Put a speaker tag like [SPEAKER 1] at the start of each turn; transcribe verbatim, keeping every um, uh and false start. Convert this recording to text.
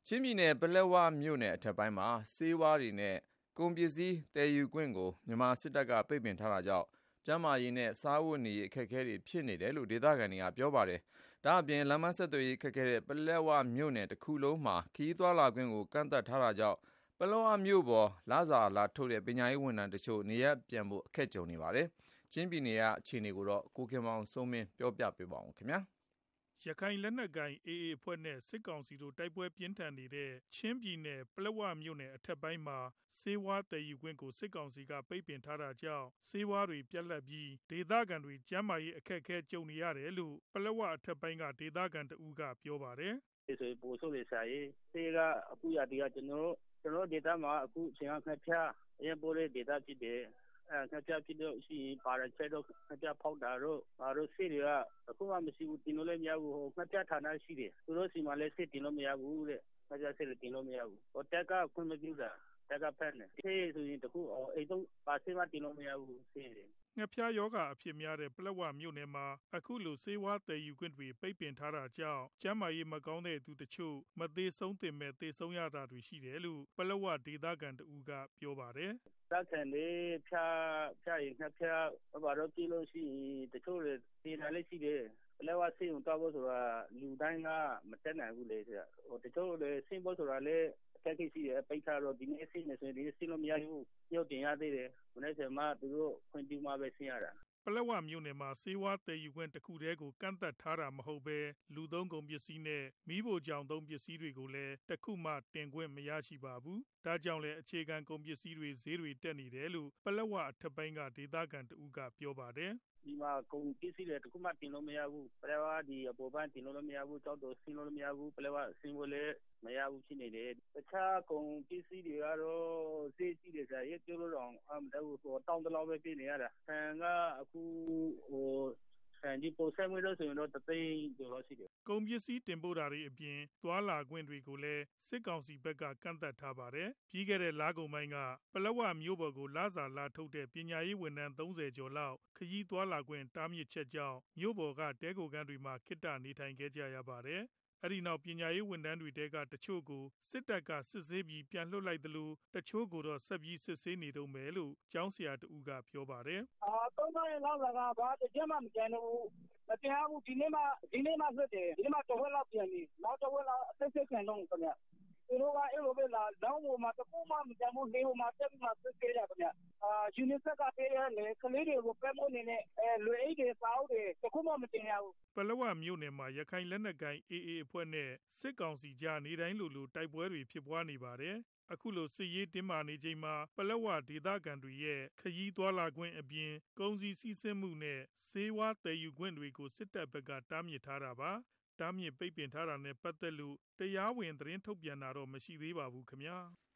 [SPEAKER 1] ချင်းပြည်နယ်ပလက်ဝမြို့နယ်အထက်ပိုင်းမှာဆေးဝါးတွေနဲ့ကုန်ပစ္စည်းသယ်ယူခွင့်ကိုမြန်မာစစ်တပ်ကပိတ်ပင်ထားတာကြောင့်ကျန်းမာရေးနဲ့စားဝတ်နေရေးအခက်အခဲတွေဖြစ်နေတယ်လို့ဒေသခံတွေကပြောပါတယ်။ဒါ့အပြင်လမ်းမဆက်သွယ်ရေးခက်ခဲတဲ့ပလက်ဝမြို့နယ်တစ်ခုလုံးမှာခရီးသွားလာခွင့်ကိုကန့်သတ်ထားတာကြောင့်ပလက်ဝမြို့ပေါ်လစာလာထုတ်တဲ့ပညာရေးဝန်ထမ်းတချို့နေရပ်ပြန်ဖို့အခက်ကြုံနေပါတယ်။ချင်းပြည်နယ်ကအခြေအနေကိုကိုခင်မောင်စိုးမင်းပြောပြပေးပါဦးခင်ဗျာ။
[SPEAKER 2] ရခိုင်လက်နက်ကိုင် အေအေ အဖွဲ့နဲ့စစ်ကောင်စီတို့တိုက်ပွဲပြင်းထန်နေတဲ့ချင်းပြည်နယ်ပလက်ဝမြို့နယ်အထက်ပိုင်းမှာဆေးဝါးသယ်ယူခွင့်ကိုစစ်ကောင်စီကပိတ်ပင်ထားတာကြောင့်ဆေးဝါးတွေပြတ်လပ်ပြီးဒေသခံတွေကျန်းမာရေးအခက်အခဲကြုံနေရတယ်လို့ပလက်ဝအထက်ပိုင်းကဒေသခံတဦးကပြောပါတယ်
[SPEAKER 3] ။ဒီဆိုပို့ဆိုလေဆိုင်ဆေးကအခုရတည်းကကျွန်တော်ကျွန်တော်ဒေသမှာအခုအချိန်အခက်ဖြာအရင်ပို့တဲ့ဒေသဖြစ်တယ်အဲခက်ကြဖြစ်တော့ရှိပါရချက်တော့ခက်ကြဖောက်တာတော့ဘာလို့ဆေးတွေကအခုမှမရှိဘူးတင်လို့လည်းမရဘူးဟိုခက်ကြဌာနရှိတယ်သူတို့စီမှာလည်းဆေးတင်လို့မရဘူးတဲ့ခက်ကြဆေးတင်လို့မရဘူးဟိုတက်ကခွင့်မပြုတာတက်ကဖက်နေဆေးဆိုရင်တခုအိမ်တော့ပါဆေးမတင်လို့မရဘူးဆေးတွေ
[SPEAKER 2] ငှက်ဖျားယောဂအဖြစ်များတဲ့ပလက်ဝမြို့နယ်မှာအခုလိုဆေးဝါးသယ်ယူခွင့်တွေပိတ်ပင်ထားတာကြောင့်ကျန်းမာရေးမကောင်းတဲ့သူတချို့မသေးဆုံးသင့်မဲ့သေဆုံးရတာတွေရှိတယ်လို့ပလက်ဝဒေသခံတဦးကပြောပါတယ်
[SPEAKER 3] ။သက်ခံနေဖျားဖျားရင်ငှက်ဖျားဘာလို့ကြည့်လို့ရှိတချို့တွေသေတာလည်းရှိတယ်ပလက်ဝဆေးုံတော့ဖို့ဆိုတာလူတိုင်းကမတက်နိုင်ဘူးလေဆရာဟိုတချို့တွေဆင်းဖို့ဆိုတာလည်းအခက်အခဲရှိတယ်ပိတ်ထားတော့ဒီနေ့ဆင်းနေဆိုရင်ဒီနေ့ဆင်းလို့မရဘူးညှို့တင်ရသေးတယ်မနေ့ကမှသူတို့ခွင့်ပြုမှပဲဆင်းရတာ
[SPEAKER 2] ပလက်ဝမြို့နယ်မှာဆေးဝါးသယ်ယူခွင့်တစ်ခုတည်းကိုကန့်သတ်ထားတာမဟုတ်ဘဲလူသုံးကုန်ပစ္စည်းနဲ့မိဖို့ကြောင့်သုံးပစ္စည်းတွေကိုလည်းတစ်ခုမှတင်ခွင့်မရရှိပါဘူး။ဒါကြောင့်လည်းအခြေခံကုန်ပစ္စည်းတွေဈေးတွေတက်နေတယ်လို့ပလက်ဝအထက်ပိုင်းကဒေသခံတဦးကပြောပါတယ်
[SPEAKER 3] ။ဒီမှာကုန်ပစ္စည်းတွေတခုမှတင်လို့မရဘူးပလက်ဝဒီအပေါ်ပိုင်းတင်လို့မရဘူးကြောက်တော့ဆင်းလို့မရဘူးပလက်ဝဆင်းဖို့လည်းမရဘူးဖြစ်နေတယ်တခြားကုန်ပစ္စည်းတွေကတော့ဈေးကြီးတယ်ဆိုရင်ပြောလို့တော့အမတော့ဟိုတောင်းတလောက်ပဲပြနေရတာဆန်ကအခုဟိုဆန်ဒီပိုဆက်မလို့ဆိုရင်တော့တသိန်းကျော်လို့ရှိတယ်
[SPEAKER 2] ကုန်ပစ္စည်းတင်ပို့တာတွေအပြင်သွာလာခွင့်တွေကိုလည်းစစ်ကောင်စီဘက်ကကန့်သတ်ထားပါတယ်ပြီးခဲ့တဲ့လကုန်ပိုင်းကပလက်ဝမြို့ပေါ်ကိုလစာလာထုတ်တဲ့ပညာရေးဝန်ထမ်းသုံးဆယ်ကျော်လောက်ခရီးသွားလာခွင့်တားမြစ်ချက်ကြောင့်မြို့ပေါ်ကတဲကိုကန်းတွေမှာခိတ္တနေထိုင်ခဲ့ကြရပါတယ်အဲ့ဒီနောက်ပညာရေးဝန်ထမ်းတွေတဲကတချို့ကိုစစ်တပ်ကစစ်ဆေးပြီးပြန်လွှတ်လိုက်တယ်လို့တချို့ကိုတော့ဆက်ပြီးစစ်ဆေးနေတော့မယ်လို့ကျောင်းဆရာတဦးကပြောပါတယ်
[SPEAKER 4] အာသုံးပိုင်းလောက်လာကဘာတကြမ်းမှမကြမ်းတော့မတရားဘူးဒီနေ့မှဒီနေ့မှလွတ်တယ်ဒီနေ့မှတစ်ဝက်လောက်ပြန်ပြီနောက်တစ်ဝက်လောက်အသက်ဆက်ခံတော့ခင်ဗျသူတို့ကအဲ့လိုပဲလာလောင်းပေါ်မှာတကူမှမကြမ်းဘူးလေပေါ်မှာတက်ပြီးမှစစ်ဆေးရခင်ဗျအာယူနီဆက်ကပေးရလေကလေးတွေကိုပဲမိုးနေနဲ့အဲလွေအိတ်တွေစာအုပ်တွေတခုမှမတင်ရဘူး
[SPEAKER 2] ပလက်ဝမြို့နယ်မှာရခိုင်လက်နက်ကိုင် အေအေ အဖွဲ့နဲ့စစ်ကောင်စီကြားနေတိုင်းလိုလိုတိုက်ပွဲတွေဖြစ်ပွားနေပါတယ်အခုလိုစစ်ရေးတင်းမာနေချိန်မှာပလက်ဝဒေသခံတွေရဲ့ခရီးသွားလာခွင့်အပြင်ကုန်စည်စီးဆင်းမှုနဲ့ဆေးဝါးသယ်ယူခွင့်တွေကိုစစ်တပ်ဘက်ကတားမြစ်ထားတာပါတားမြစ်ပိတ်ပင်ထားတာနဲ့ပတ်သက်လို့တရားဝင်သတင်းထုတ်ပြန်တာတော့မရှိသေးပါဘူးခင်ဗျာ။